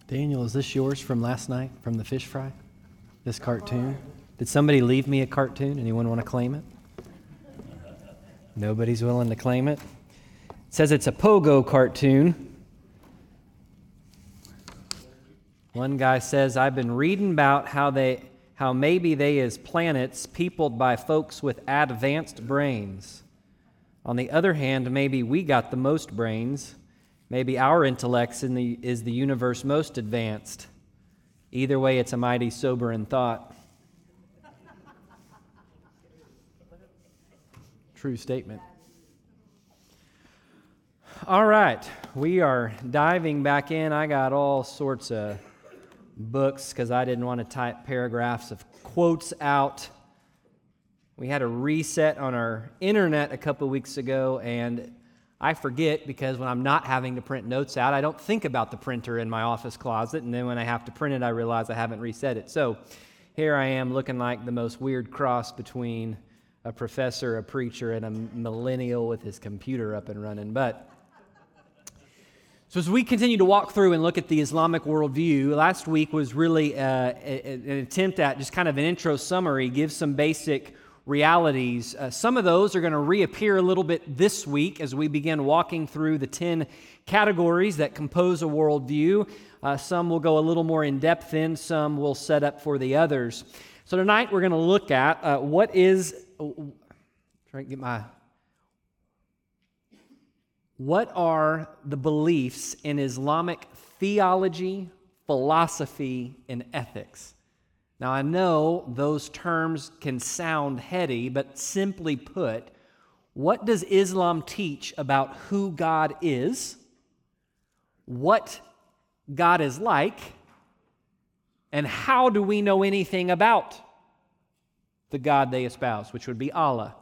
Daniel, is this yours from last night, from the fish fry? This cartoon? Did somebody leave me a cartoon? Anyone want to claim it? Nobody's willing to claim it. It says it's a Pogo cartoon. One guy says, I've been reading about how maybe they is planets peopled by folks with advanced brains. On the other hand, maybe we got the most brains. Maybe our intellects is the universe most advanced. Either way, it's a mighty sobering thought. True statement. All right, we are diving back in. I got all sorts of books because I didn't want to type paragraphs of quotes out. We had a reset on our internet a couple weeks ago, and I forget because when I'm not having to print notes out, I don't think about the printer in my office closet, and then when I have to print it, I realize I haven't reset it. So here I am looking like the most weird cross between a professor, a preacher, and a millennial with his computer up and running. So as we continue to walk through and look at the Islamic worldview, last week was really an attempt at just kind of an intro summary, give some basic realities. Some of those are going to reappear a little bit this week as we begin walking through the 10 categories that compose a worldview. Some will go a little more in depth in, some will set up for the others. So tonight we're going to look at what are the beliefs in Islamic theology, philosophy, and ethics. Now, I know those terms can sound heady, but simply put, what does Islam teach about who God is, what God is like, and how do we know anything about the God they espouse, which would be Allah?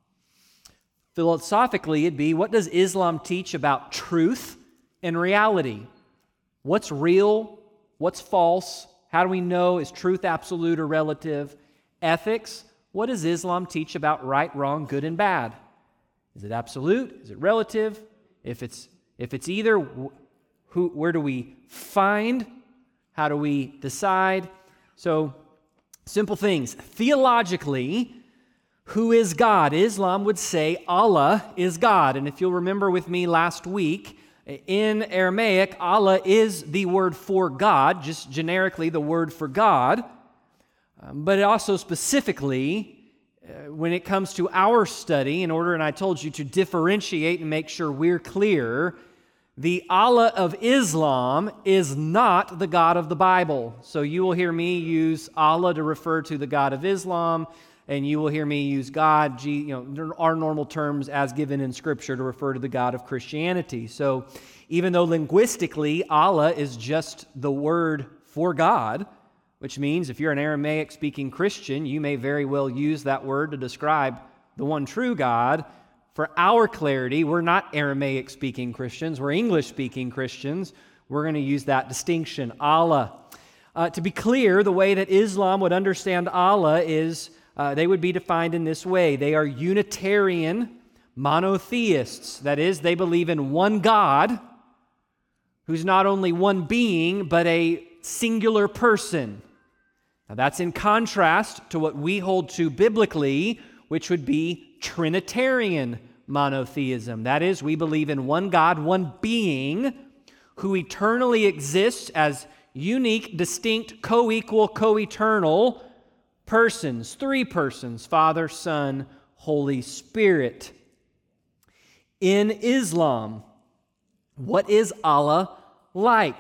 Philosophically, it'd be, what does Islam teach about truth and reality? What's real? What's false? How do we know, is truth absolute or relative? Ethics, what does Islam teach about right, wrong, good, and bad? Is it absolute? Is it relative? If it's either, where do we find? How do we decide? So, simple things. Theologically, who is God? Islam would say Allah is God. And if you'll remember with me last week, in Aramaic, Allah is the word for God, just generically the word for God. But also specifically, when it comes to our study, in order, and I told you to differentiate and make sure we're clear, the Allah of Islam is not the God of the Bible. So you will hear me use Allah to refer to the God of Islam, and you will hear me use God, our normal terms as given in Scripture to refer to the God of Christianity. So even though linguistically Allah is just the word for God, which means if you're an Aramaic-speaking Christian, you may very well use that word to describe the one true God. For our clarity, we're not Aramaic-speaking Christians, we're English-speaking Christians. We're going to use that distinction, Allah. To be clear, the way that Islam would understand Allah is they would be defined in this way. They are Unitarian monotheists. That is, they believe in one God who's not only one being, but a singular person. Now that's in contrast to what we hold to biblically, which would be Trinitarian monotheism. That is, we believe in one God, one being, who eternally exists as unique, distinct, co-equal, co-eternal persons, three persons, Father, Son, Holy Spirit. In Islam, what is Allah like?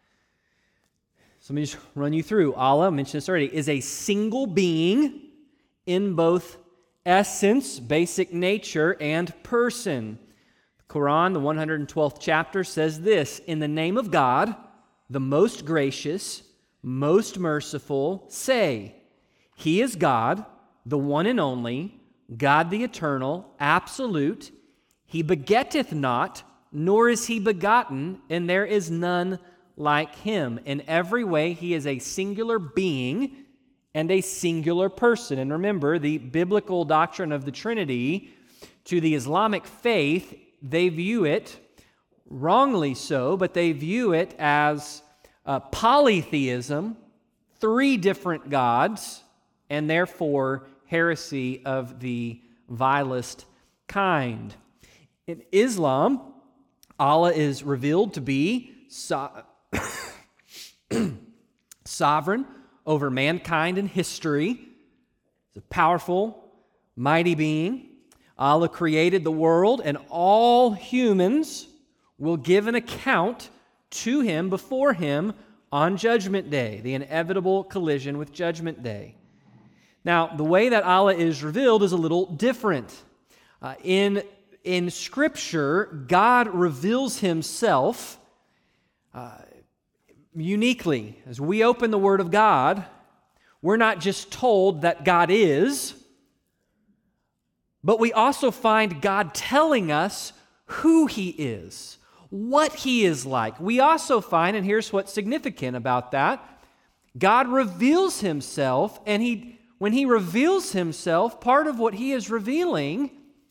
So let me just run you through. Allah, I mentioned this already, is a single being in both essence, basic nature, and person. The Quran, the 112th chapter, says this: in the name of God, the most gracious, most merciful, say, He is God, the one and only, God the eternal, absolute. He begetteth not, nor is He begotten, and there is none like Him. In every way, He is a singular being and a singular person. And remember, the biblical doctrine of the Trinity, to the Islamic faith, they view it, wrongly so, but they view it as polytheism, 3 different gods, and therefore heresy of the vilest kind. In Islam, Allah is revealed to be sovereign over mankind and history. He's a powerful, mighty being. Allah created the world, and all humans will give an account to Him, before Him, on Judgment Day, the inevitable collision with Judgment Day. Now, the way that Allah is revealed is a little different. In Scripture, God reveals Himself uniquely. As we open the Word of God, we're not just told that God is, but we also find God telling us who He is, what He is like. We also find, and here's what's significant about that, God reveals Himself, and when He reveals Himself, part of what He is revealing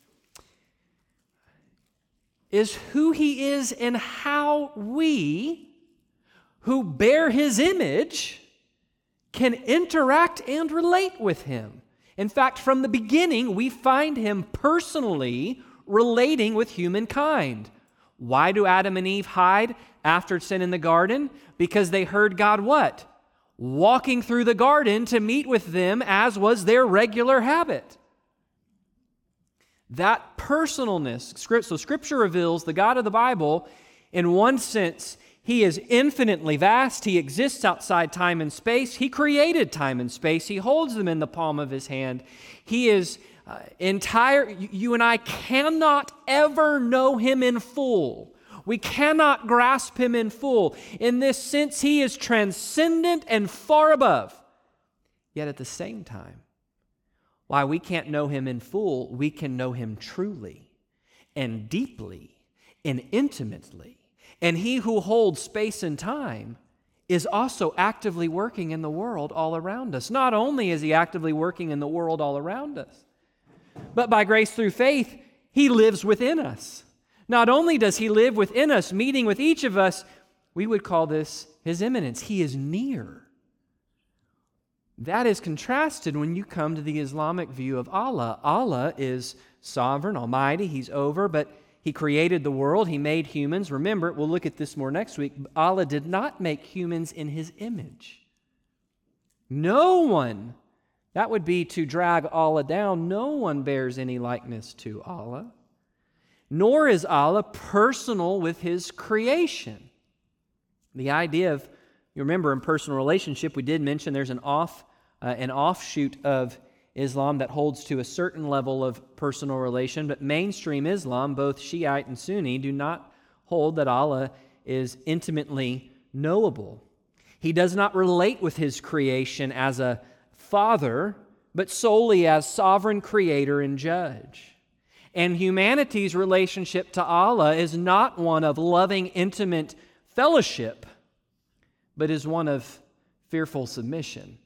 is who He is and how we, who bear His image, can interact and relate with Him. In fact, from the beginning, we find Him personally relating with humankind. Why do Adam and Eve hide after sin in the garden? Because they heard God what? Walking through the garden to meet with them, as was their regular habit. That personalness, so Scripture reveals the God of the Bible, in one sense, He is infinitely vast. He exists outside time and space. He created time and space. He holds them in the palm of His hand. He is entire. You and I cannot ever know Him in full. We cannot grasp Him in full. In this sense, He is transcendent and far above. Yet at the same time, while we can't know Him in full, we can know Him truly and deeply and intimately. And He who holds space and time is also actively working in the world all around us. Not only is He actively working in the world all around us, but by grace through faith, He lives within us. Not only does He live within us, meeting with each of us, we would call this His immanence. He is near. That is contrasted when you come to the Islamic view of Allah. Allah is sovereign, almighty, He's over, but He created the world, He made humans. Remember, we'll look at this more next week. Allah did not make humans in His image. No one, that would be to drag Allah down. No one bears any likeness to Allah. Nor is Allah personal with His creation. The idea of, you remember in personal relationship, we did mention there's an offshoot of Islam that holds to a certain level of personal relation, but mainstream Islam, both Shiite and Sunni, do not hold that Allah is intimately knowable. He does not relate with His creation as a father, but solely as sovereign creator and judge. And humanity's relationship to Allah is not one of loving, intimate fellowship, but is one of fearful submission.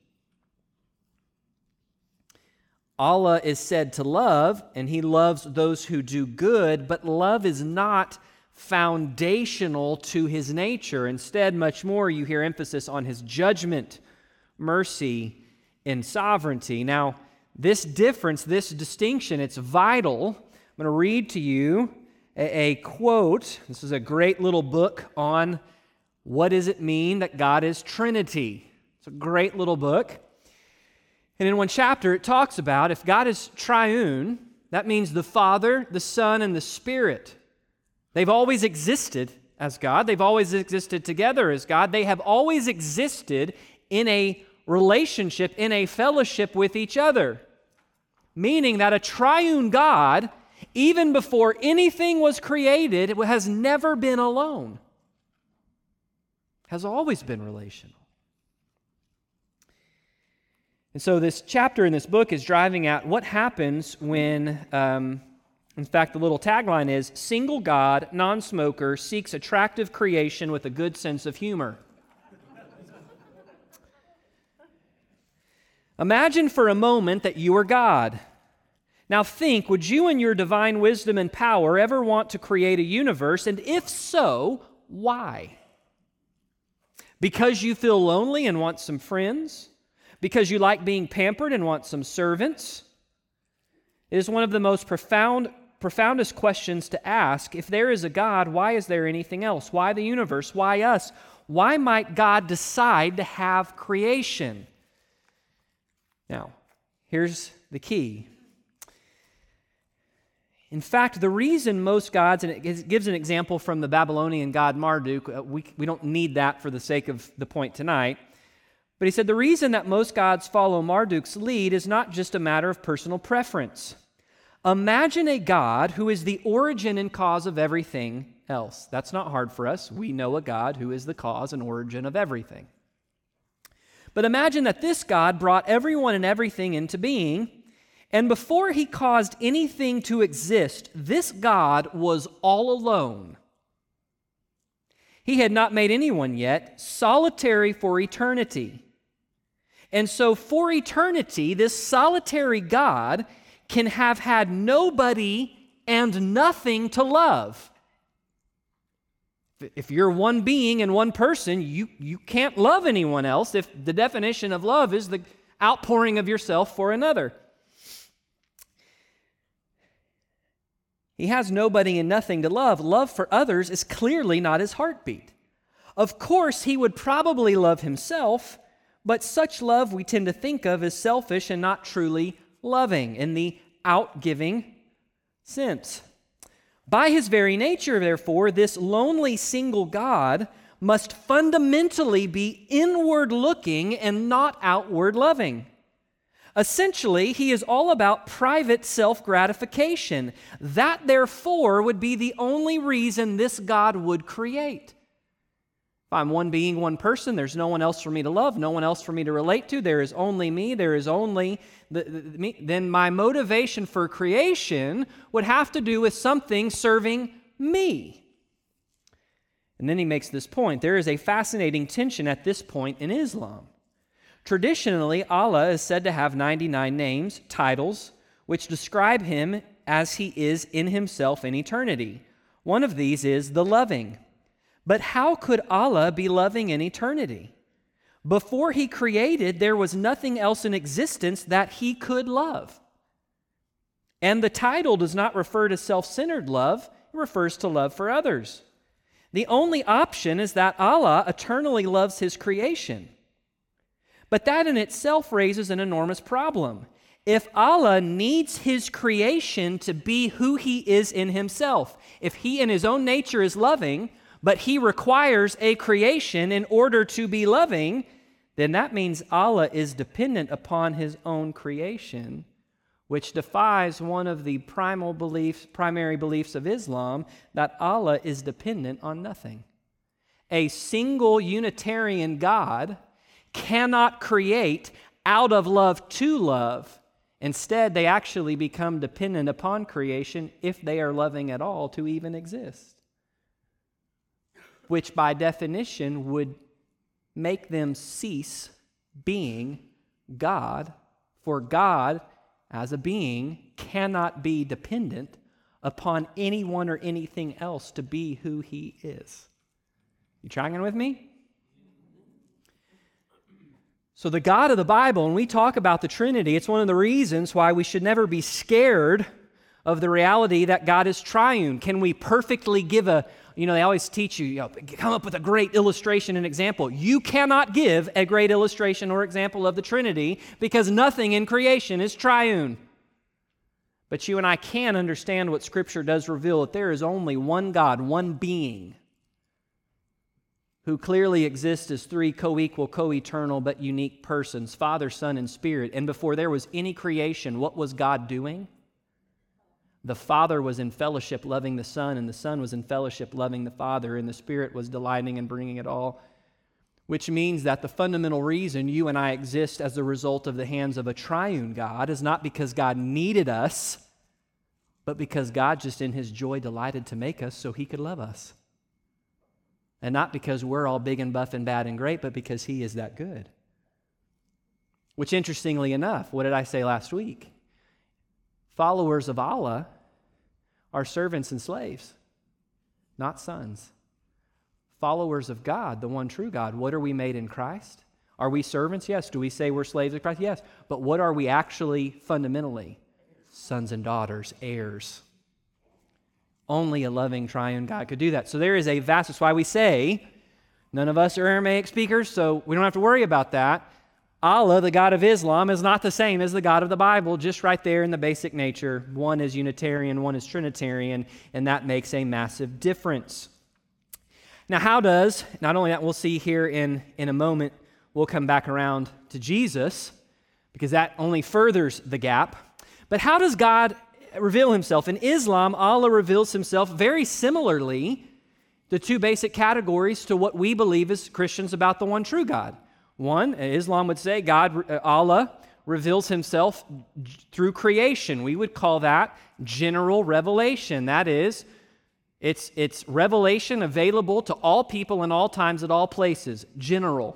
Allah is said to love, and He loves those who do good, but love is not foundational to His nature. Instead, much more, you hear emphasis on His judgment, mercy, and sovereignty. Now, this difference, this distinction, it's vital. I'm going to read to you a quote. This is a great little book on what does it mean that God is Trinity. It's a great little book. And in one chapter, it talks about if God is triune, that means the Father, the Son, and the Spirit. They've always existed as God. They've always existed together as God. They have always existed in a relationship, in a fellowship with each other. Meaning that a triune God, even before anything was created, has never been alone. Has always been relational. And so this chapter in this book is driving at what happens when, in fact, the little tagline is, single God, non-smoker, seeks attractive creation with a good sense of humor. Imagine for a moment that you are God. Now think, would you in your divine wisdom and power ever want to create a universe? And if so, why? Because you feel lonely and want some friends? Because you like being pampered and want some servants? It is one of the most profoundest questions to ask. If there is a God, why is there anything else? Why the universe? Why us? Why might God decide to have creation? Now, here's the key. In fact, the reason most gods, and it gives an example from the Babylonian god Marduk, we don't need that for the sake of the point tonight, but he said the reason that most gods follow Marduk's lead is not just a matter of personal preference. Imagine a God who is the origin and cause of everything else. That's not hard for us. We know a God who is the cause and origin of everything. But imagine that this God brought everyone and everything into being, and before he caused anything to exist, this God was all alone. He had not made anyone yet, solitary for eternity. And so for eternity, this solitary God can have had nobody and nothing to love. If you're one being and one person, you can't love anyone else if the definition of love is the outpouring of yourself for another. He has nobody and nothing to love. Love for others is clearly not his heartbeat. Of course, he would probably love himself, but such love we tend to think of as selfish and not truly loving in the outgiving sense. By his very nature, therefore, this lonely single God must fundamentally be inward looking and not outward loving. Essentially, he is all about private self-gratification. That, therefore, would be the only reason this God would create. If I'm one being, one person, there's no one else for me to love, no one else for me to relate to, there is only me, there is only me, then my motivation for creation would have to do with something serving me. And then he makes this point. There is a fascinating tension at this point in Islam. Traditionally, Allah is said to have 99 names, titles, which describe him as he is in himself in eternity. One of these is the loving. But how could Allah be loving in eternity? Before he created, there was nothing else in existence that he could love. And the title does not refer to self-centered love, it refers to love for others. The only option is that Allah eternally loves his creation. But that in itself raises an enormous problem. If Allah needs his creation to be who he is in himself, if he in his own nature is loving, but he requires a creation in order to be loving, then that means Allah is dependent upon his own creation, which defies one of the primary beliefs of Islam, that Allah is dependent on nothing. A single Unitarian God cannot create out of love to love. Instead, they actually become dependent upon creation if they are loving at all to even exist, which by definition would make them cease being God, for God as a being cannot be dependent upon anyone or anything else to be who he is. You tracking with me? So the God of the Bible, when we talk about the Trinity, it's one of the reasons why we should never be scared of the reality that God is triune. Can we perfectly give they always teach you, come up with a great illustration and example. You cannot give a great illustration or example of the Trinity because nothing in creation is triune. But you and I can understand what Scripture does reveal, that there is only one God, one being, who clearly exists as three co-equal, co-eternal, but unique persons, Father, Son, and Spirit. And before there was any creation, what was God doing? The Father was in fellowship loving the Son, and the Son was in fellowship loving the Father, and the Spirit was delighting in bringing it all. Which means that the fundamental reason you and I exist as a result of the hands of a triune God is not because God needed us, but because God just in his joy delighted to make us so he could love us. And not because we're all big and buff and bad and great, but because he is that good. Which, interestingly enough, what did I say last week? Followers of Allah are servants and slaves, not sons. followers of God, the one true God. What are we made in Christ? Are we servants? Yes. Do we say we're slaves of Christ? Yes. But what are we actually fundamentally? Sons and daughters, heirs. Only a loving triune God could do that. So there is a vast, that's why we say, none of us are Aramaic speakers, so we don't have to worry about that. Allah, the God of Islam, is not the same as the God of the Bible, just right there in the basic nature. One is Unitarian, one is Trinitarian, and that makes a massive difference. Now, how does, not only that, we'll see here in a moment, we'll come back around to Jesus, because that only furthers the gap. But how does God reveal himself? In Islam, Allah reveals himself very similarly, the two basic categories to what we believe as Christians about the one true God. One, Islam would say Allah reveals himself through creation. We would call that general revelation. That is, it's revelation available to all people in all times at all places, general.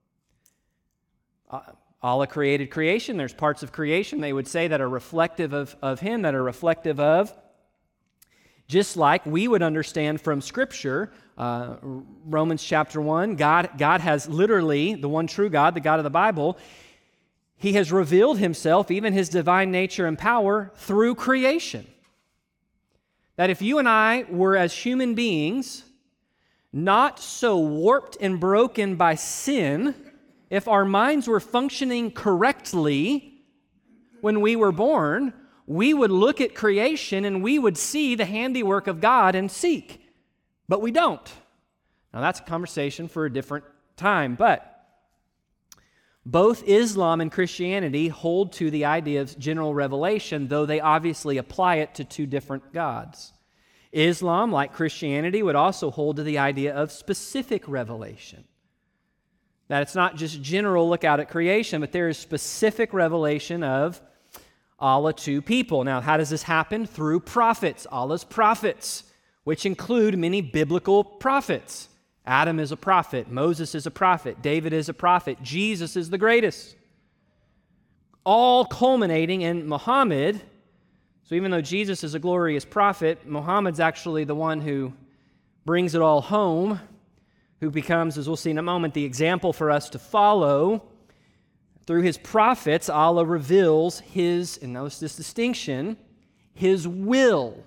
Allah created creation. There's parts of creation, they would say, that are reflective of him, that are reflective of, just like we would understand from Scripture, Romans chapter 1, God has literally, the one true God, the God of the Bible, he has revealed himself, even his divine nature and power, through creation. That if you and I were as human beings, not so warped and broken by sin, if our minds were functioning correctly when we were born, we would look at creation and we would see the handiwork of God and seek. But we don't. Now that's a conversation for a different time, but both Islam and Christianity hold to the idea of general revelation, though they obviously apply it to two different gods. Islam, like Christianity, would also hold to the idea of specific revelation. That it's not just general look out at creation, but there is specific revelation of Allah to people. Now, how does this happen? Through prophets, Allah's prophets, which include many biblical prophets. Adam is a prophet, Moses is a prophet, David is a prophet, Jesus is the greatest. All culminating in Muhammad. So even though Jesus is a glorious prophet, Muhammad's actually the one who brings it all home, who becomes, as we'll see in a moment, the example for us to follow. Through his prophets, Allah reveals his, and notice this distinction, his will.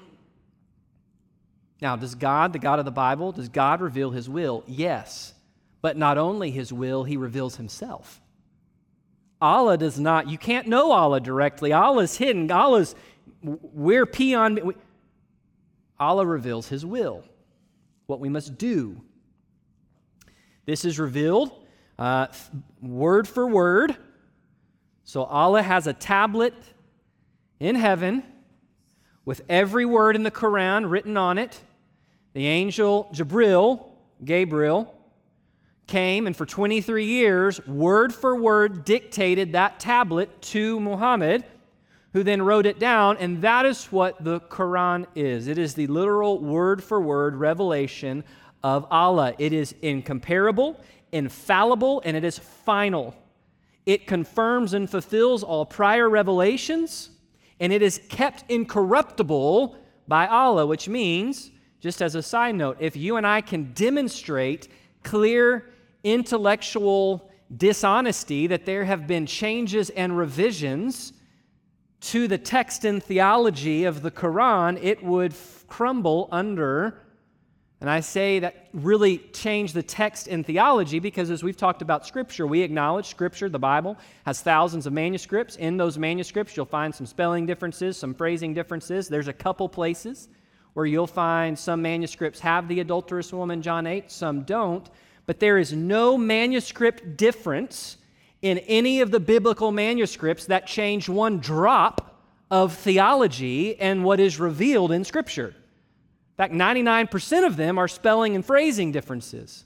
Now, does God, the God of the Bible, does God reveal his will? Yes. But not only his will, he reveals himself. Allah does not, you can't know Allah directly. Allah's hidden. We're peon. Allah reveals his will, what we must do. This is revealed word for word. So Allah has a tablet in heaven with every word in the Quran written on it. The angel Gabriel, came and for 23 years, word for word, dictated that tablet to Muhammad, who then wrote it down, and that is what the Quran is. It is the literal word for word revelation of Allah. It is incomparable, infallible, and it is final. It confirms and fulfills all prior revelations, and it is kept incorruptible by Allah, which means, just as a side note, if you and I can demonstrate clear intellectual dishonesty, that there have been changes and revisions to the text and theology of the Quran, it would crumble under. And I say that really change the text and theology because as we've talked about Scripture, we acknowledge Scripture, the Bible, has thousands of manuscripts. In those manuscripts, you'll find some spelling differences, some phrasing differences. There's a couple places where you'll find some manuscripts have the adulterous woman, John 8, some don't. But there is no manuscript difference in any of the biblical manuscripts that change one drop of theology and what is revealed in Scripture. In fact, 99% of them are spelling and phrasing differences.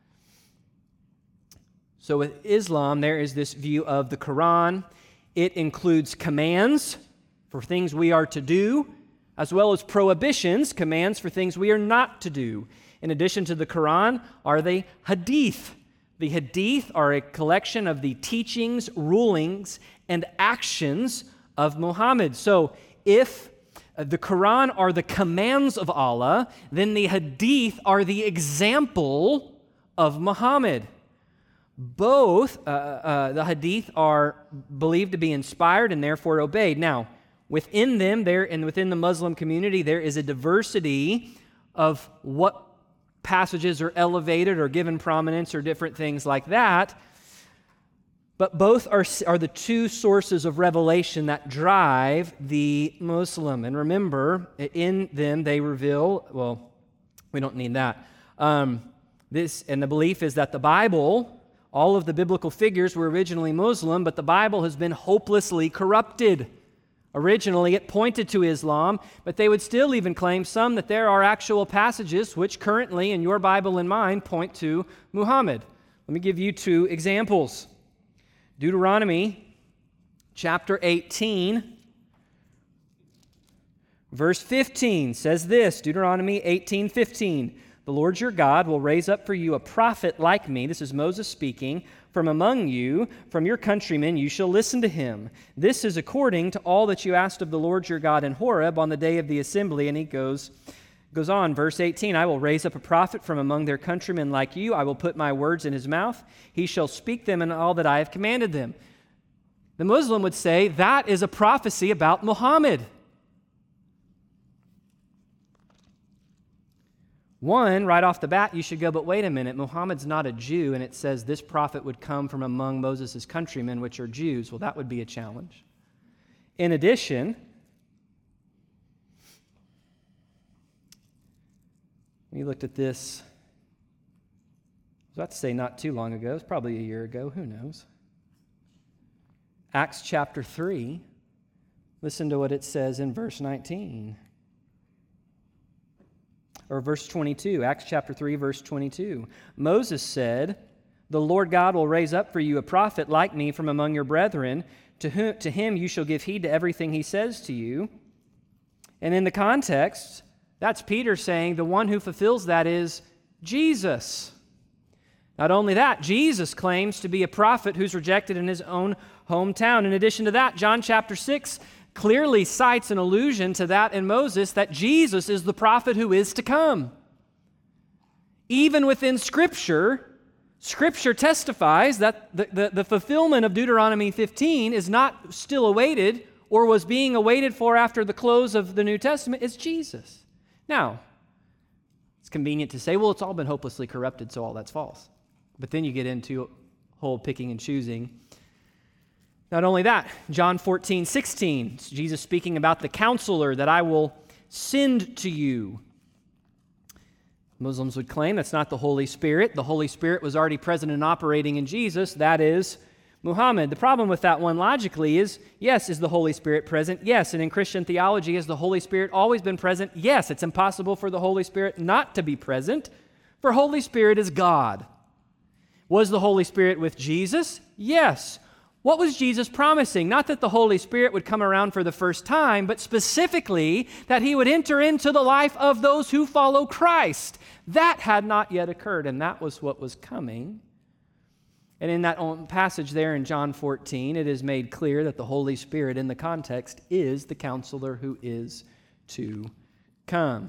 So with Islam, there is this view of the Quran. It includes commands for things we are to do, as well as prohibitions, commands for things we are not to do. In addition to the Quran are the Hadith. The Hadith are a collection of the teachings, rulings, and actions of Muhammad. So if The Quran are the commands of Allah, then the Hadith are the example of Muhammad. Both, the Hadith are believed to be inspired and therefore obeyed. Now, within them, and within the Muslim community, there is a diversity of what passages are elevated or given prominence or different things like that. But both are the two sources of revelation that drive the Muslim. And remember, in them they reveal, well, we don't need that. And the belief is that the Bible, all of the biblical figures were originally Muslim, but the Bible has been hopelessly corrupted. Originally, it pointed to Islam, but they would still even claim some that there are actual passages which currently, in your Bible and mine, point to Muhammad. Let me give you two examples. Deuteronomy chapter 18, verse 15 says this, Deuteronomy 18:15, "The Lord your God will raise up for you a prophet like me," this is Moses speaking, "from among you, from your countrymen, you shall listen to him. This is according to all that you asked of the Lord your God in Horeb on the day of the assembly." And he goes on, verse 18, "I will raise up a prophet from among their countrymen like you. I will put my words in his mouth. He shall speak them in all that I have commanded them." The Muslim would say that is a prophecy about Muhammad. One, right off the bat, you should go, but wait a minute, Muhammad's not a Jew, and it says this prophet would come from among Moses' countrymen, which are Jews. Well, that would be a challenge. In addition, we looked at this, I was about to say not too long ago, it's probably a year ago, who knows. Acts chapter 3, listen to what it says in verse 19. Or verse 22, Acts chapter 3, verse 22. "Moses said, 'The Lord God will raise up for you a prophet like me from among your brethren. To him you shall give heed to everything he says to you.'" And in the context, that's Peter saying the one who fulfills that is Jesus. Not only that, Jesus claims to be a prophet who's rejected in his own hometown. In addition to that, John chapter 6 clearly cites an allusion to that in Moses, that Jesus is the prophet who is to come. Even within Scripture testifies that the fulfillment of Deuteronomy 15 is not still awaited or was being awaited for after the close of the New Testament. It's Jesus. Now, it's convenient to say, well, it's all been hopelessly corrupted, so all that's false. But then you get into whole picking and choosing. Not only that, John 14:16, Jesus speaking about the counselor that I will send to you. Muslims would claim that's not the Holy Spirit. The Holy Spirit was already present and operating in Jesus. That is Muhammad. The problem with that one logically is, yes, is the Holy Spirit present? Yes. And in Christian theology, has the Holy Spirit always been present? Yes. It's impossible for the Holy Spirit not to be present, for Holy Spirit is God. Was the Holy Spirit with Jesus? Yes. What was Jesus promising? Not that the Holy Spirit would come around for the first time, but specifically that he would enter into the life of those who follow Christ. That had not yet occurred, and that was what was coming. And in that passage there in John 14, it is made clear that the Holy Spirit in the context is the counselor who is to come.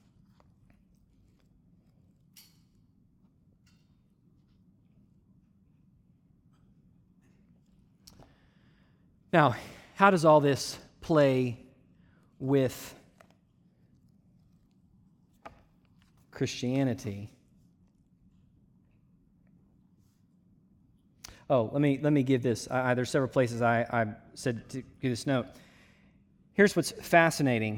Now, how does all this play with Christianity? Oh, let me give this. There's several places I said to give this note. Here's what's fascinating.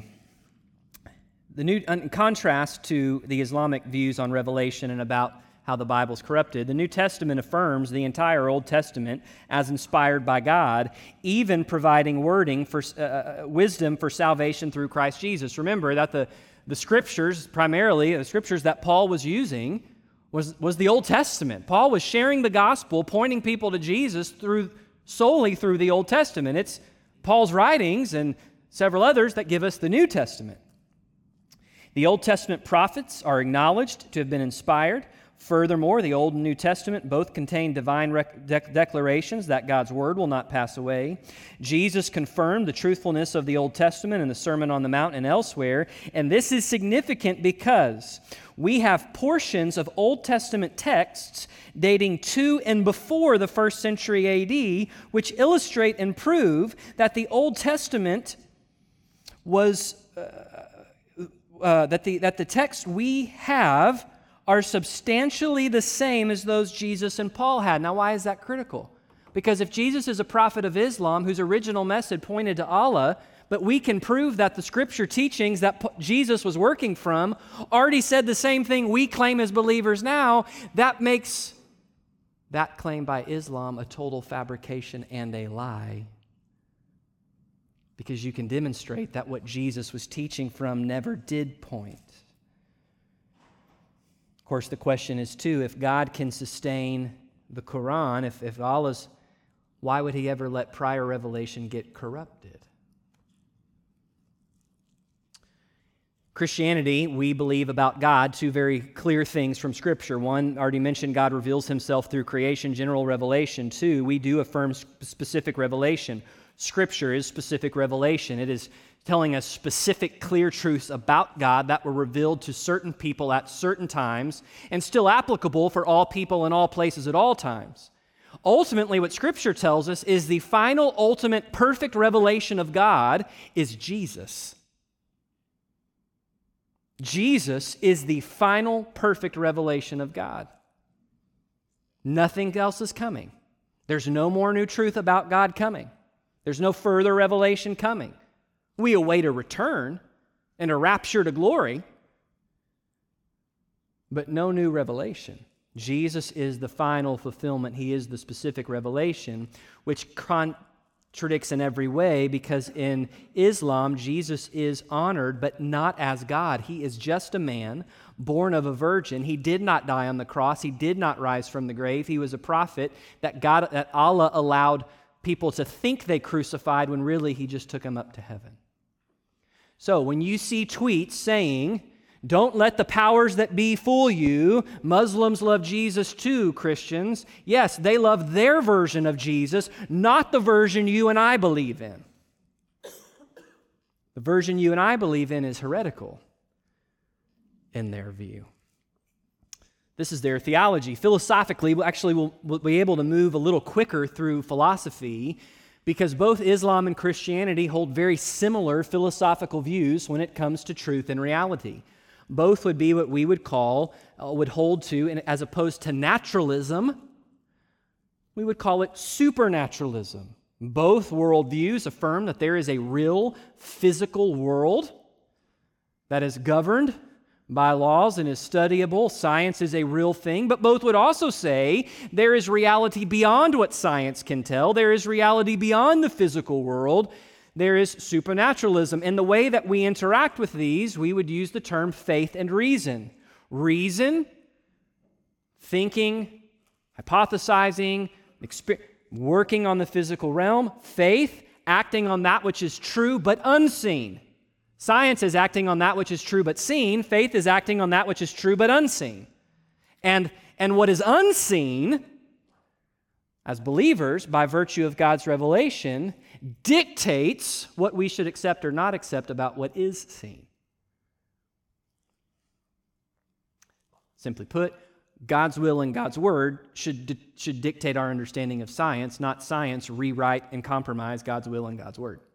In contrast to the Islamic views on Revelation and about how the Bible's corrupted, the New Testament affirms the entire Old Testament as inspired by God, even providing wording for wisdom for salvation through Christ Jesus. Remember that the Scriptures, primarily the Scriptures that Paul was using, was the Old Testament. Paul was sharing the gospel, pointing people to Jesus solely through the Old Testament. It's Paul's writings and several others that give us the New Testament. The Old Testament prophets are acknowledged to have been inspired. Furthermore, the Old and New Testament both contain divine declarations that God's Word will not pass away. Jesus confirmed the truthfulness of the Old Testament in the Sermon on the Mount and elsewhere, and this is significant because we have portions of Old Testament texts dating to and before the 1st century A.D., which illustrate and prove that the Old Testament was, that the text we have are substantially the same as those Jesus and Paul had. Now, why is that critical? Because if Jesus is a prophet of Islam whose original message pointed to Allah, but we can prove that the scripture teachings that Jesus was working from already said the same thing we claim as believers now, that makes that claim by Islam a total fabrication and a lie. Because you can demonstrate that what Jesus was teaching from never did point. Of course, the question is, too, if God can sustain the Quran, if Allah's, why would He ever let prior revelation get corrupted? Christianity, we believe about God two very clear things from Scripture. One, already mentioned, God reveals Himself through creation, general revelation. Two, we do affirm specific revelation. Scripture is specific revelation. It is telling us specific, clear truths about God that were revealed to certain people at certain times and still applicable for all people in all places at all times. Ultimately, what Scripture tells us is the final, ultimate, perfect revelation of God is Jesus. Jesus is the final, perfect revelation of God. Nothing else is coming. There's no more new truth about God coming. There's no further revelation coming. We await a return and a rapture to glory, but no new revelation. Jesus is the final fulfillment. He is the specific revelation, which contradicts in every way, because in Islam, Jesus is honored, but not as God. He is just a man born of a virgin. He did not die on the cross. He did not rise from the grave. He was a prophet that Allah allowed people to think they crucified when really He just took him up to heaven. So when you see tweets saying, "Don't let the powers that be fool you. Muslims love Jesus too, Christians." Yes, they love their version of Jesus, not the version you and I believe in. The version you and I believe in is heretical in their view. This is their theology. Philosophically, we'll be able to move a little quicker through philosophy because both Islam and Christianity hold very similar philosophical views when it comes to truth and reality. Both would be what we would hold to, and as opposed to naturalism, we would call it supernaturalism. Both worldviews affirm that there is a real physical world that is governed by laws and is studyable. Science is a real thing, but both would also say there is reality beyond what science can tell. There is reality beyond the physical world. There is supernaturalism. And the way that we interact with these, we would use the term faith and reason. Reason, thinking, hypothesizing, working on the physical realm. Faith, acting on that which is true but unseen. Science is acting on that which is true but seen. Faith is acting on that which is true but unseen. And what is unseen, as believers, by virtue of God's revelation, dictates what we should accept or not accept about what is seen. Simply put, God's will and God's word should dictate our understanding of science, not science rewrite and compromise God's will and God's word.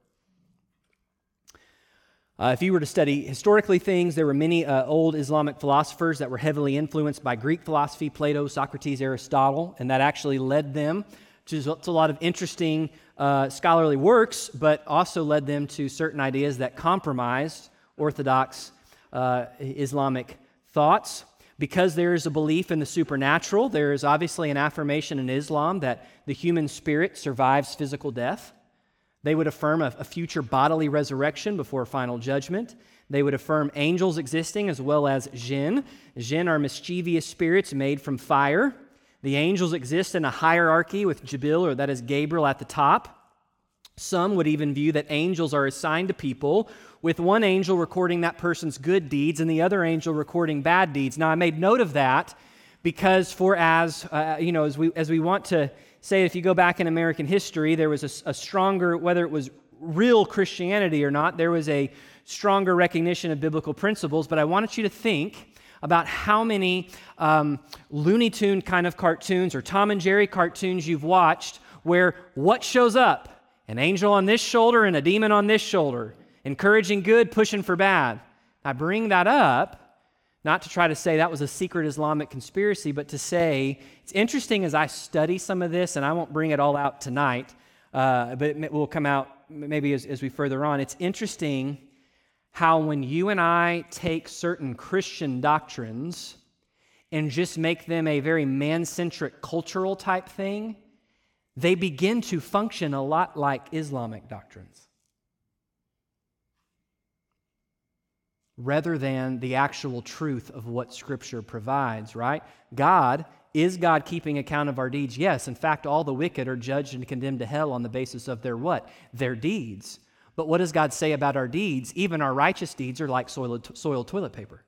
If you were to study historically things, there were many old Islamic philosophers that were heavily influenced by Greek philosophy, Plato, Socrates, Aristotle, and that actually led them to a lot of interesting scholarly works, but also led them to certain ideas that compromised orthodox Islamic thoughts. Because there is a belief in the supernatural, there is obviously an affirmation in Islam that the human spirit survives physical death. They would affirm a future bodily resurrection before final judgment. They would affirm angels existing as well as jinn. Jinn are mischievous spirits made from fire. The angels exist in a hierarchy with Jibril, or that is Gabriel, at the top. Some would even view that angels are assigned to people, with one angel recording that person's good deeds and the other angel recording bad deeds. Now, I made note of that Because as we want to say, if you go back in American history, there was a stronger, whether it was real Christianity or not, there was a stronger recognition of biblical principles. But I wanted you to think about how many Looney Tune kind of cartoons or Tom and Jerry cartoons you've watched where what shows up? An angel on this shoulder and a demon on this shoulder, encouraging good, pushing for bad. I bring that up not to try to say that was a secret Islamic conspiracy, but to say it's interesting as I study some of this, and I won't bring it all out tonight, but it will come out maybe as we further on. It's interesting how when you and I take certain Christian doctrines and just make them a very man-centric cultural type thing, they begin to function a lot like Islamic doctrines, rather than the actual truth of what Scripture provides, right? Is God keeping account of our deeds? Yes. In fact, all the wicked are judged and condemned to hell on the basis of their what? Their deeds. But what does God say about our deeds? Even our righteous deeds are like soiled toilet paper.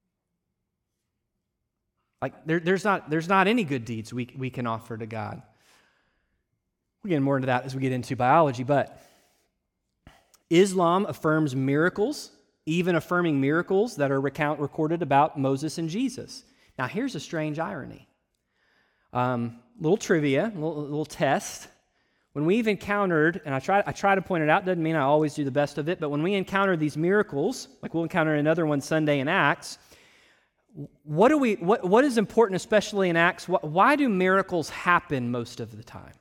Like there's not any good deeds we can offer to God. We'll get more into that as we get into biology, but Islam affirms miracles, even affirming miracles that are recorded about Moses and Jesus. Now, here's a strange irony. Little trivia, little test. When we've encountered, and I try to point it out, doesn't mean I always do the best of it, but when we encounter these miracles, like we'll encounter another one Sunday in Acts, what is important, especially in Acts? Why do miracles happen most of the time?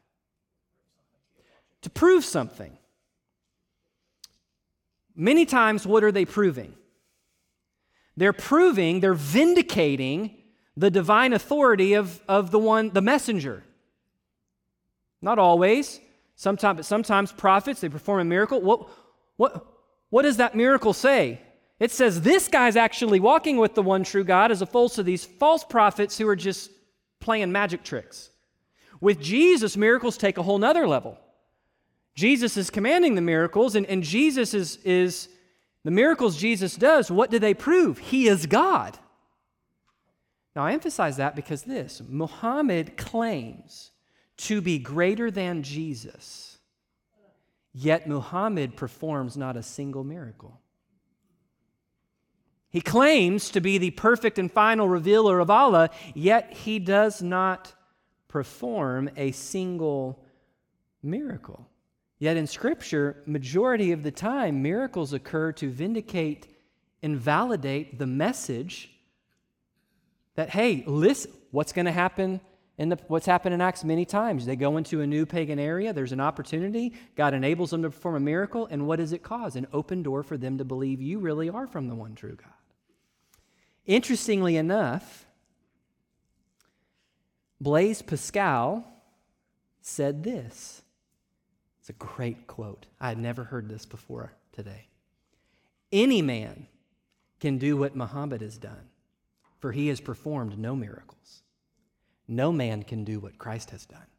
To prove something. Many times, what are they proving? They're vindicating the divine authority of the messenger. Not always. Sometimes prophets, they perform a miracle. What does that miracle say? It says this guy's actually walking with the one true God as opposed to these false prophets who are just playing magic tricks. With Jesus, miracles take a whole nother level. Jesus is commanding the miracles, and Jesus is the miracles Jesus does, what do they prove? He is God. Now, I emphasize that because Muhammad claims to be greater than Jesus, yet Muhammad performs not a single miracle. He claims to be the perfect and final revealer of Allah, yet he does not perform a single miracle. Yet in Scripture, majority of the time, miracles occur to vindicate and validate the message that, hey, listen, what's going to happen what's happened in Acts many times. They go into a new pagan area, there's an opportunity, God enables them to perform a miracle, and what does it cause? An open door for them to believe you really are from the one true God. Interestingly enough, Blaise Pascal said this. It's a great quote. I had never heard this before today. Any man can do what Muhammad has done, for he has performed no miracles. No man can do what Christ has done.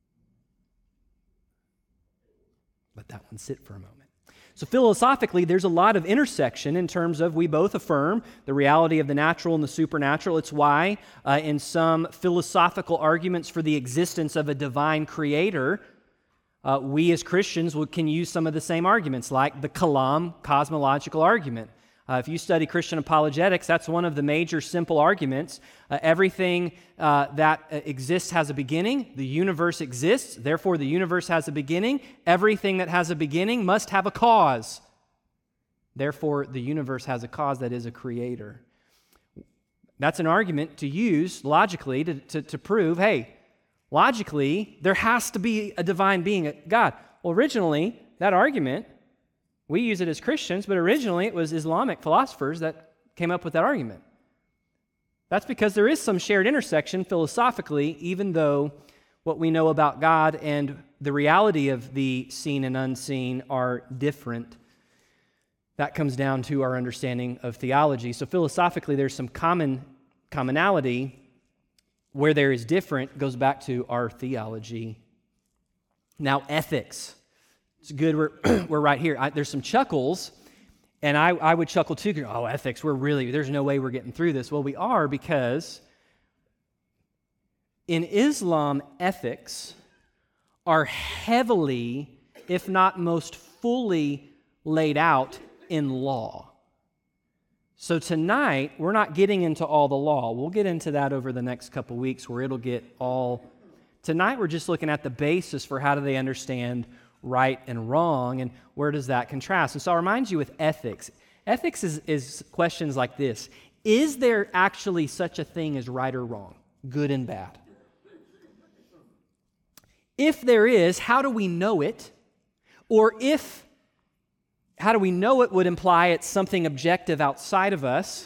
Let that one sit for a moment. So philosophically, there's a lot of intersection in terms of we both affirm the reality of the natural and the supernatural. It's why in some philosophical arguments for the existence of a divine creator, we as Christians can use some of the same arguments, like the Kalam cosmological argument. If you study Christian apologetics, that's one of the major simple arguments. Everything that exists has a beginning. The universe exists, therefore the universe has a beginning. Everything that has a beginning must have a cause. Therefore, the universe has a cause that is a creator. That's an argument to use logically to prove, hey, logically, there has to be a divine being, God. Well, originally, that argument, we use it as Christians, but originally it was Islamic philosophers that came up with that argument. That's because there is some shared intersection philosophically, even though what we know about God and the reality of the seen and unseen are different. That comes down to our understanding of theology. So philosophically, there's some commonality. Where there is different goes back to our theology. Now, ethics. It's good we're right here. There's some chuckles, and I would chuckle too. Oh, ethics, there's no way we're getting through this. Well, we are, because In Islam, ethics are heavily, if not most fully, laid out in law. So tonight, we're not getting into all the law. We'll get into that over the next couple weeks where it'll get all. Tonight, we're just looking at the basis for how do they understand right and wrong, and where does that contrast. And so I'll remind you with ethics. Ethics is questions like this. Is there actually such a thing as right or wrong, good and bad? If there is, how do we know it? Or if how do we know it would imply it's something objective outside of us?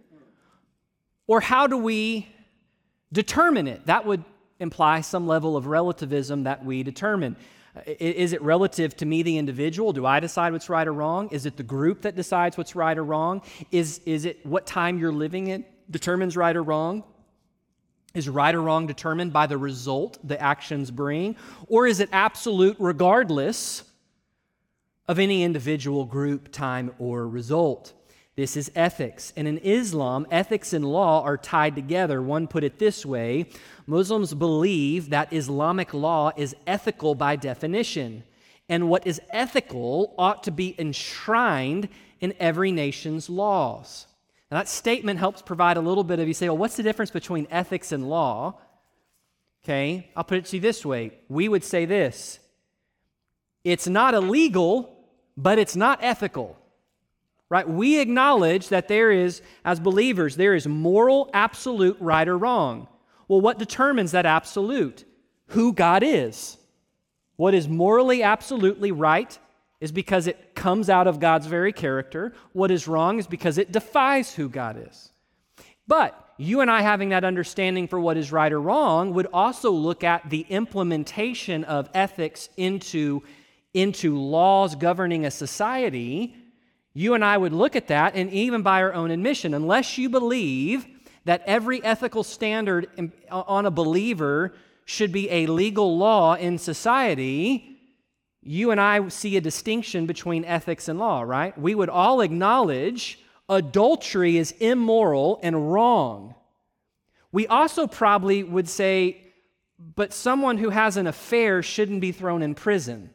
Or how do we determine it? That would imply some level of relativism that we determine. Is it relative to me, the individual? Do I decide what's right or wrong? Is it the group that decides what's right or wrong? Is it what time you're living in determines right or wrong? Is right or wrong determined by the result the actions bring? Or is it absolute regardless of any individual, group, time, or result? This is ethics. And in Islam, ethics and law are tied together. One put it this way: Muslims believe that Islamic law is ethical by definition, and what is ethical ought to be enshrined in every nation's laws. Now, that statement helps provide a little bit of, you say, well, what's the difference between ethics and law? Okay, I'll put it to you this way. We would say this: it's not illegal, but it's not ethical. Right? We acknowledge that there is, as believers, there is moral, absolute right or wrong. Well, what determines that absolute? Who God is. What is morally absolutely right is because it comes out of God's very character. What is wrong is because it defies who God is. But you and I having that understanding for what is right or wrong would also look at the implementation of ethics into laws governing a society. You and I would look at that, and even by our own admission, unless you believe that every ethical standard on a believer should be a legal law in society, you and I see a distinction between ethics and law, right? We would all acknowledge adultery is immoral and wrong. We also probably would say, but someone who has an affair shouldn't be thrown in prison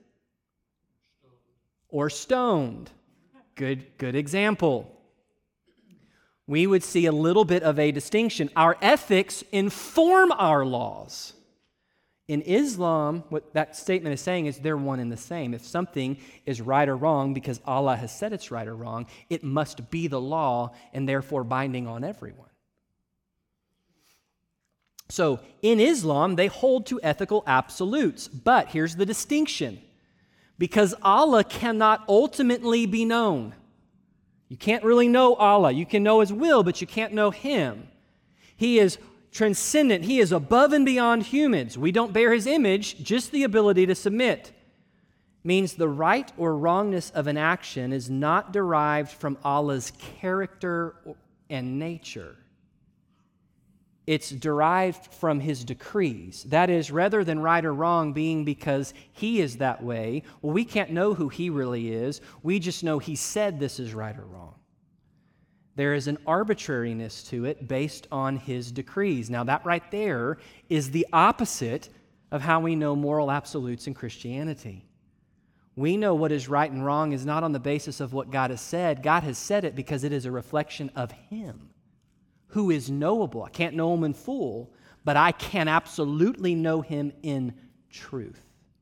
or stoned. Good example. We would see a little bit of a distinction. Our ethics inform our laws. In Islam, what that statement is saying is they're one and the same. If something is right or wrong because Allah has said it's right or wrong, it must be the law and therefore binding on everyone. So in Islam, they hold to ethical absolutes. But here's the distinction. Because Allah cannot ultimately be known. You can't really know Allah. You can know His will, but you can't know Him. He is transcendent. He is above and beyond humans. We don't bear His image, just the ability to submit. Means the right or wrongness of an action is not derived from Allah's character and nature. It's derived from His decrees. That is, rather than right or wrong being because He is that way, well, we can't know who He really is. We just know He said this is right or wrong. There is an arbitrariness to it based on His decrees. Now, that right there is the opposite of how we know moral absolutes in Christianity. We know what is right and wrong is not on the basis of what God has said. God has said it because it is a reflection of Him, who is knowable. I can't know Him in full, but I can absolutely know Him in truth.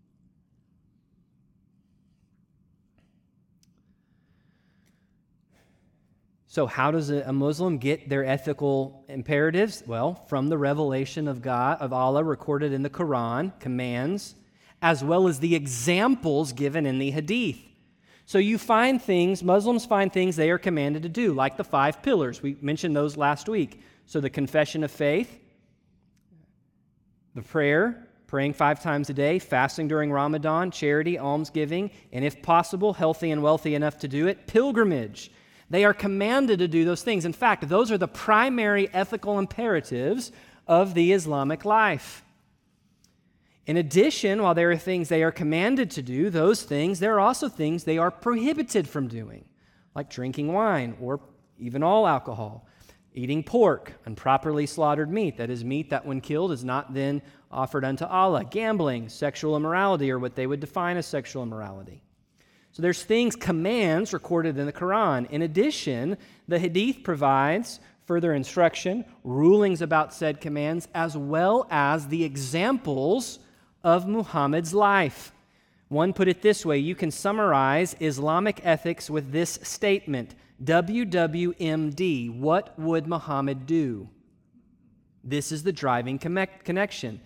So how does a Muslim get their ethical imperatives? Well, from the revelation of God, of Allah recorded in the Quran, commands, as well as the examples given in the Hadith. So you find things, Muslims find things they are commanded to do, like the 5 pillars. We mentioned those last week. So the confession of faith, the prayer, praying 5 times a day, fasting during Ramadan, charity, almsgiving, and if possible, healthy and wealthy enough to do it, pilgrimage. They are commanded to do those things. In fact, those are the primary ethical imperatives of the Islamic life. In addition, while there are things they are commanded to do, those things, there are also things they are prohibited from doing, like drinking wine or even all alcohol. Eating pork, improperly slaughtered meat, that is meat that when killed is not then offered unto Allah. Gambling, sexual immorality, or what they would define as sexual immorality. So there's commands recorded in the Quran. In addition, the Hadith provides further instruction, rulings about said commands, as well as the examples of Muhammad's life. One put it this way: you can summarize Islamic ethics with this statement, WWMD, what would Muhammad do? This is the driving connection.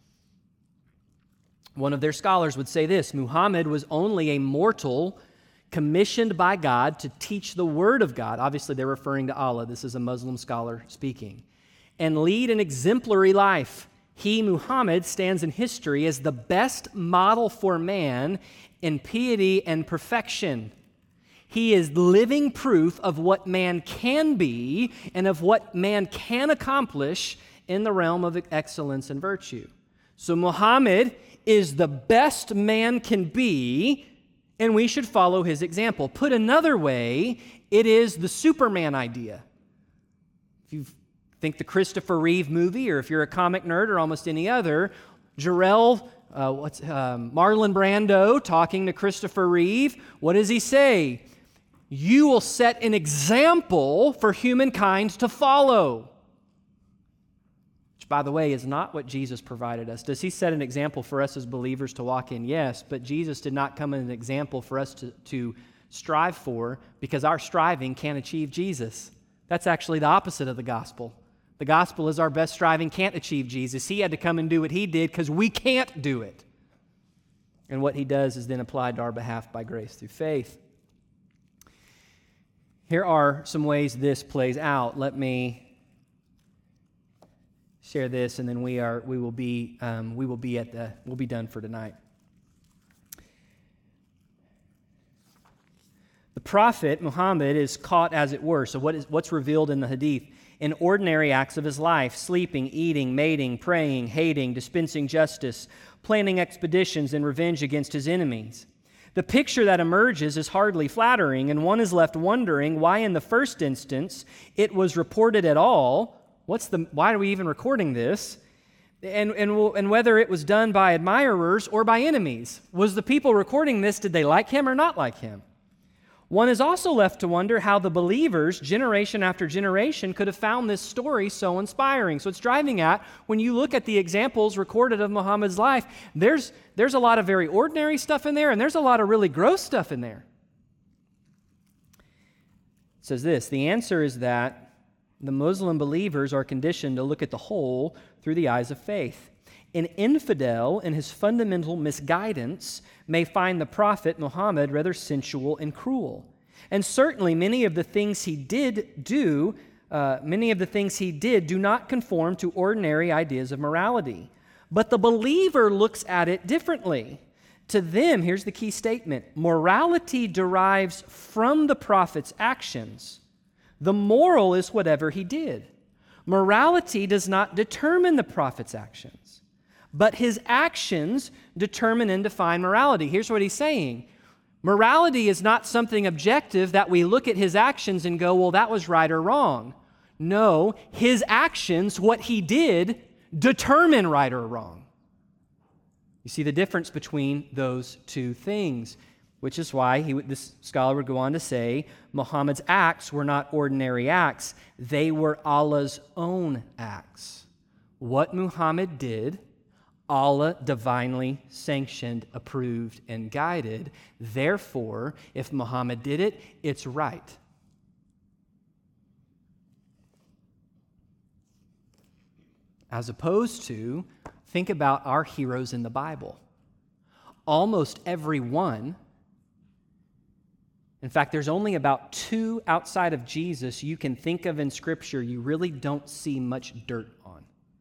One of their scholars would say this: Muhammad was only a mortal commissioned by God to teach the word of God. Obviously, they're referring to Allah. This is a Muslim scholar speaking. And lead an exemplary life. He, Muhammad, stands in history as the best model for man in piety and perfection. He is living proof of what man can be and of what man can accomplish in the realm of excellence and virtue. So Muhammad is the best man can be, and we should follow his example. Put another way, it is the Superman idea. If you think the Christopher Reeve movie, or if you're a comic nerd or almost any other, Marlon Brando talking to Christopher Reeve, what does he say? You will set an example for humankind to follow. Which, by the way, is not what Jesus provided us. Does he set an example for us as believers to walk in? Yes, but Jesus did not come as an example for us to strive for, because our striving can't achieve Jesus. That's actually the opposite of the gospel. The gospel is our best striving can't achieve Jesus. He had to come and do what he did because we can't do it. And what he does is then applied to our behalf by grace through faith. Here are some ways this plays out. Let me share this, and then we'll be done for tonight. The prophet Muhammad is caught, as it were. So what's revealed in the Hadith? In ordinary acts of his life: sleeping, eating, mating, praying, hating, dispensing justice, planning expeditions and revenge against his enemies. The picture that emerges is hardly flattering, and one is left wondering why in the first instance it was reported at all. Why are we even recording this? And whether it was done by admirers or by enemies. Was the people recording this, did they like him or not like him? One is also left to wonder how the believers, generation after generation, could have found this story so inspiring. So it's driving at, when you look at the examples recorded of Muhammad's life, there's a lot of very ordinary stuff in there, and there's a lot of really gross stuff in there. It says this: the answer is that the Muslim believers are conditioned to look at the whole through the eyes of faith. An infidel, in his fundamental misguidance, may find the prophet Muhammad rather sensual and cruel. And certainly many of the things he did do not conform to ordinary ideas of morality. But the believer looks at it differently. To them, here's the key statement: morality derives from the prophet's actions. The moral is whatever he did. Morality does not determine the prophet's actions, but his actions determine and define morality. Here's what he's saying. Morality is not something objective that we look at his actions and go, well, that was right or wrong. No, his actions, what he did, determine right or wrong. You see the difference between those two things, which is why this scholar would go on to say Muhammad's acts were not ordinary acts. They were Allah's own acts. What Muhammad did, Allah divinely sanctioned, approved, and guided. Therefore, if Muhammad did it, it's right. As opposed to, think about our heroes in the Bible. Almost every one, in fact, there's only about 2 outside of Jesus you can think of in Scripture you really don't see much dirt on.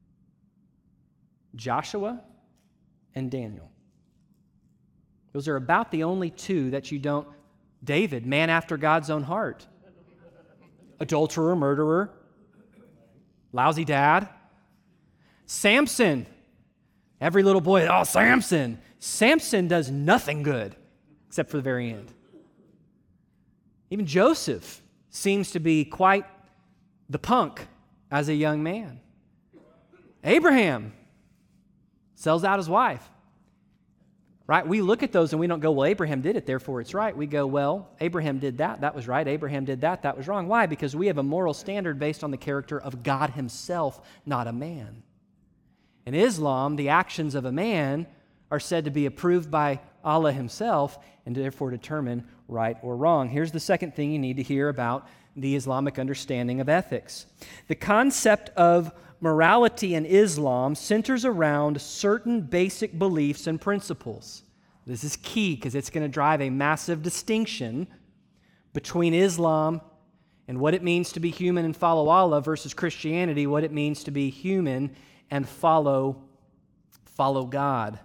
Joshua and Daniel. Those are about the only 2 that you don't. David, man after God's own heart. Adulterer, murderer, lousy dad. Samson. Every little boy, oh, Samson. Samson does nothing good except for the very end. Even Joseph seems to be quite the punk as a young man. Abraham sells out his wife. Right? We look at those and we don't go, well, Abraham did it, therefore it's right. We go, well, Abraham did that, that was right. Abraham did that, that was wrong. Why? Because we have a moral standard based on the character of God himself, not a man. In Islam, the actions of a man are said to be approved by Allah himself and therefore determine right or wrong. Here's the second thing you need to hear about the Islamic understanding of ethics. The concept of morality in Islam centers around certain basic beliefs and principles. This is key because it's going to drive a massive distinction between Islam and what it means to be human and follow Allah versus Christianity, what it means to be human and follow God.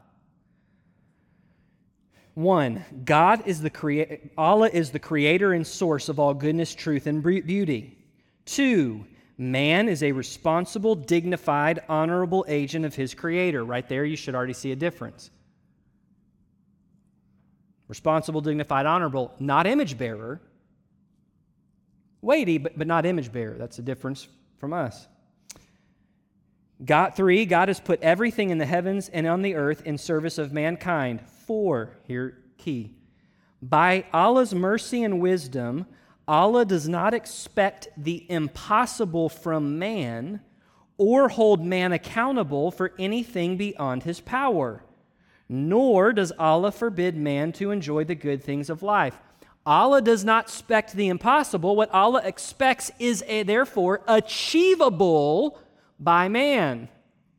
One, Allah is the creator and source of all goodness, truth, and beauty. Two, man is a responsible, dignified, honorable agent of his creator. Right there, you should already see a difference. Responsible, dignified, honorable, not image bearer. Weighty, but not image bearer. That's a difference from us. Three, God has put everything in the heavens and on the earth in service of mankind. Four, here, key. By Allah's mercy and wisdom, Allah does not expect the impossible from man or hold man accountable for anything beyond his power. Nor does Allah forbid man to enjoy the good things of life. Allah does not expect the impossible. What Allah expects is therefore achievable by man.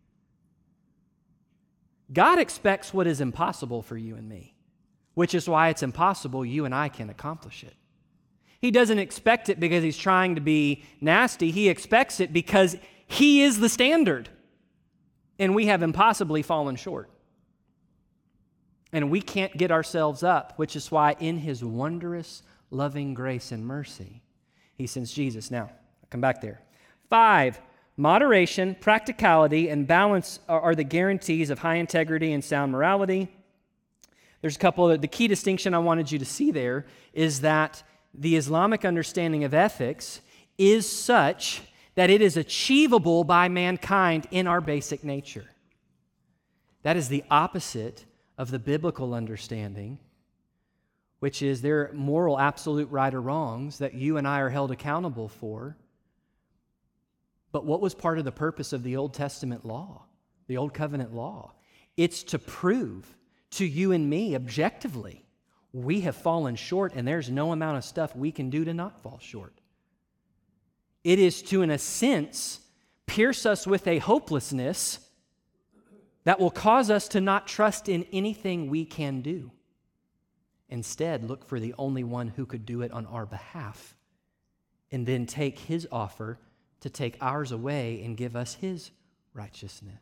God expects what is impossible for you and me, which is why it's impossible you and I can accomplish it. He doesn't expect it because he's trying to be nasty. He expects it because he is the standard, and we have impossibly fallen short. And we can't get ourselves up, which is why in his wondrous, loving grace and mercy, he sends Jesus. Now, I'll come back there. 5, moderation, practicality, and balance are the guarantees of high integrity and sound morality. There's a couple of, the key distinction I wanted you to see there is that the Islamic understanding of ethics is such that it is achievable by mankind in our basic nature. That is the opposite of the biblical understanding, which is there are moral absolute right or wrongs that you and I are held accountable for. But what was part of the purpose of the Old Testament law, the Old Covenant law? It's to prove to you and me objectively we have fallen short and there's no amount of stuff we can do to not fall short. It is to, in a sense, pierce us with a hopelessness that will cause us to not trust in anything we can do. Instead, look for the only one who could do it on our behalf, and then take his offer to take ours away and give us his righteousness.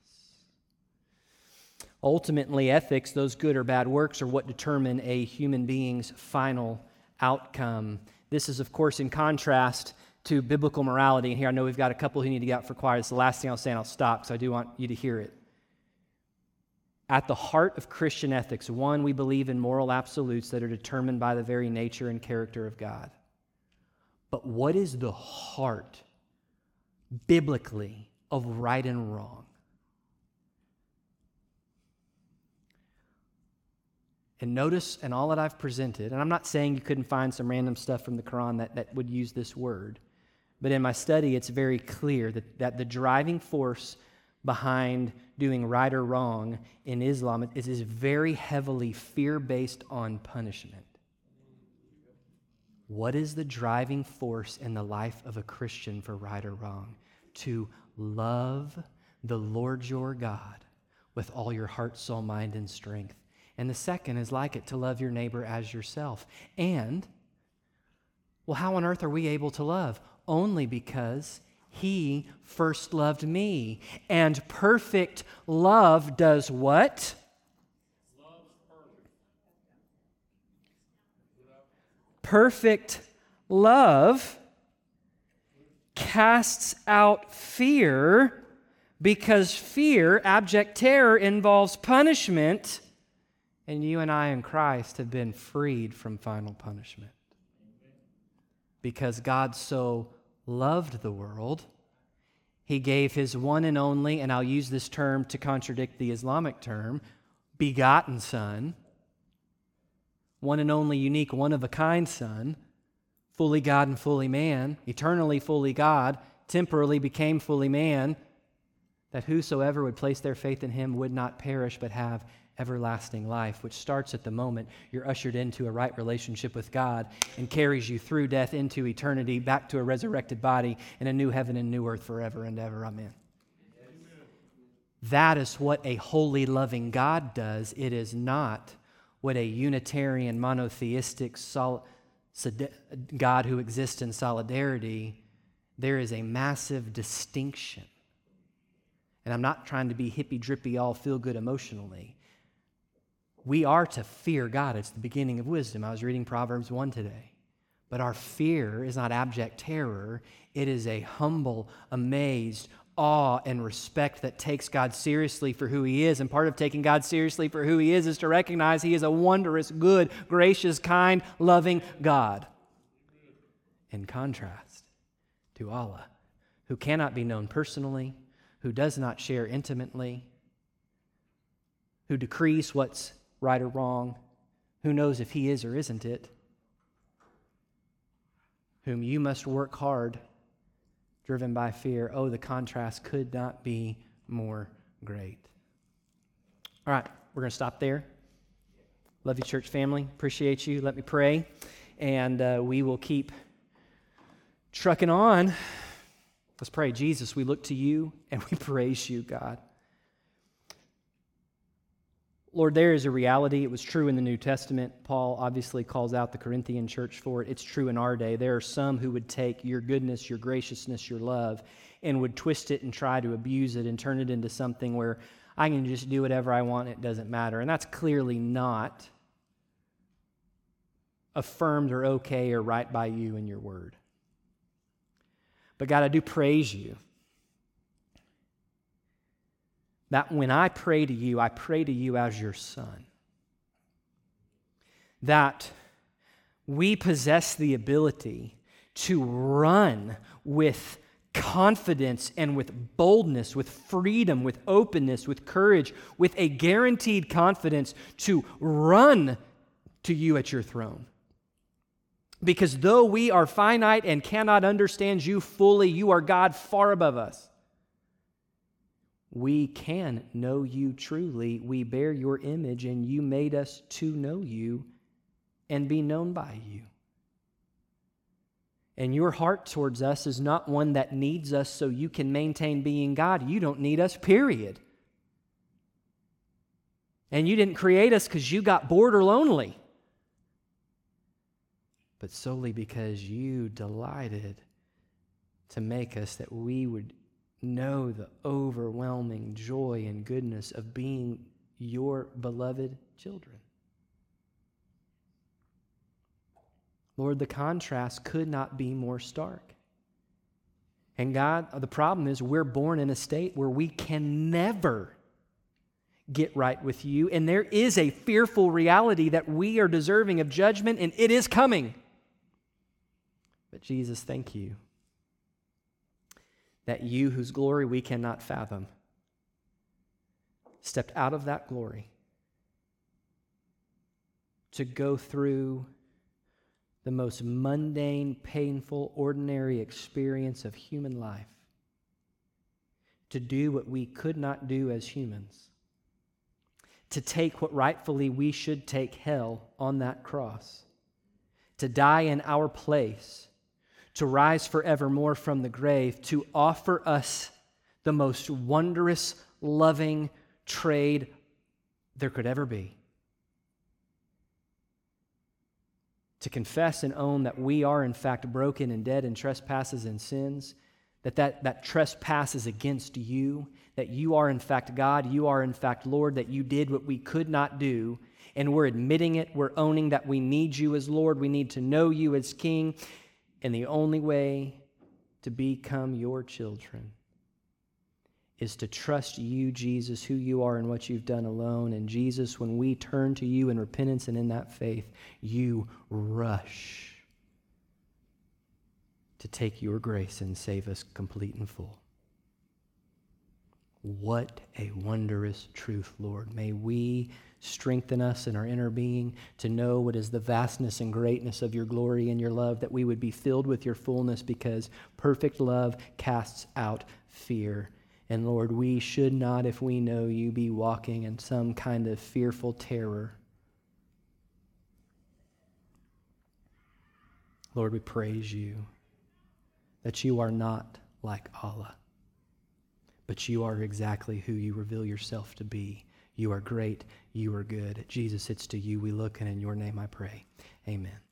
Ultimately, ethics, those good or bad works, are what determine a human being's final outcome. This is, of course, in contrast to biblical morality. And here I know we've got a couple who need to get out for quiet. It's the last thing I'll say, and I'll stop, so I do want you to hear it. At the heart of Christian ethics, one, we believe in moral absolutes that are determined by the very nature and character of God. But what is the heart, biblically, of right and wrong? And notice in all that I've presented, and I'm not saying you couldn't find some random stuff from the Quran that would use this word, but in my study it's very clear that the driving force behind doing right or wrong in Islam is very heavily fear-based on punishment. What is the driving force in the life of a Christian for right or wrong? To love the Lord your God with all your heart, soul, mind, and strength. And the second is like it, to love your neighbor as yourself. And, well, how on earth are we able to love? Only because he first loved me. And perfect love does what? Perfect love casts out fear, because fear, abject terror, involves punishment, and you and I in Christ have been freed from final punishment. Because God so loved the world, He gave His one and only, and I'll use this term to contradict the Islamic term, begotten Son, one and only unique, one-of-a-kind Son, fully God and fully man, eternally fully God, temporally became fully man, that whosoever would place their faith in Him would not perish but have everlasting life, which starts at the moment you're ushered into a right relationship with God and carries you through death into eternity, back to a resurrected body in a new heaven and new earth forever and ever. Amen. That is what a holy, loving God does. It is not what a Unitarian, monotheistic God who exists in solidarity. There is a massive distinction. And I'm not trying to be hippy-drippy, all feel-good emotionally. We are to fear God. It's the beginning of wisdom. I was reading Proverbs 1 today. But our fear is not abject terror. It is a humble, amazed awe and respect that takes God seriously for who He is. And part of taking God seriously for who He is to recognize He is a wondrous, good, gracious, kind, loving God. In contrast to Allah, who cannot be known personally, who does not share intimately, who decrees what's right or wrong, who knows if He is or isn't it, whom you must work hard, driven by fear. Oh, the contrast could not be more great. All right, we're going to stop there. Love you, church family. Appreciate you. Let me pray, and we will keep trucking on. Let's pray. Jesus, we look to You and we praise You, God. Lord, there is a reality. It was true in the New Testament. Paul obviously calls out the Corinthian church for it. It's true in our day. There are some who would take Your goodness, Your graciousness, Your love, and would twist it and try to abuse it and turn it into something where I can just do whatever I want, it doesn't matter. And that's clearly not affirmed or okay or right by You and Your word. But God, I do praise You that when I pray to You as Your Son. That we possess the ability to run with confidence and with boldness, with freedom, with openness, with courage, with a guaranteed confidence to run to You at Your throne. Because though we are finite and cannot understand You fully, You are God far above us. We can know You truly. We bear Your image, and You made us to know You and be known by You. And Your heart towards us is not one that needs us so You can maintain being God. You don't need us, period. And You didn't create us because You got bored or lonely, but solely because You delighted to make us that we would know the overwhelming joy and goodness of being Your beloved children. Lord, the contrast could not be more stark. And God, the problem is we're born in a state where we can never get right with You, and there is a fearful reality that we are deserving of judgment, and it is coming. But Jesus, thank You that You, whose glory we cannot fathom, stepped out of that glory to go through the most mundane, painful, ordinary experience of human life, to do what we could not do as humans, to take what rightfully we should take, hell, on that cross, to die in our place, to rise forevermore from the grave, to offer us the most wondrous, loving trade there could ever be. To confess and own that we are in fact broken and dead in trespasses and sins, that trespass is against You, that You are in fact God, You are in fact Lord, that You did what we could not do, and we're admitting it, we're owning that we need You as Lord, we need to know You as King. And the only way to become Your children is to trust You, Jesus, who You are and what You've done alone. And Jesus, when we turn to You in repentance and in that faith, You rush to take your grace and save us complete and full. What a wondrous truth, Lord. May we strengthen us in our inner being to know what is the vastness and greatness of your glory and your love, that we would be filled with your fullness, because perfect love casts out fear. And Lord, we should not, if we know you, be walking in some kind of fearful terror. Lord, we praise you that you are not like Allah, but you are exactly who you reveal yourself to be. You are great. You are good. Jesus, it's to you we look, and in your name I pray. Amen.